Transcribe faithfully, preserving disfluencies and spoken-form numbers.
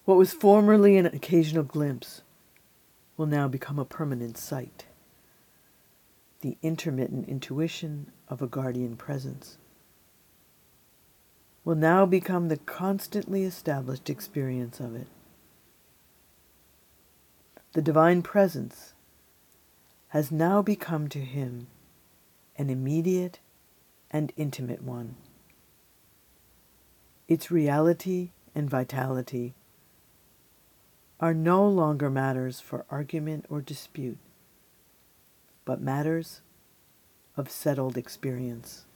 What was formerly an occasional glimpse will now become a permanent sight, the intermittent intuition of a guardian presence will now become the constantly established experience of it. The divine presence has now become to him an immediate and intimate one. Its reality and vitality are no longer matters for argument or dispute, but matters of settled experience.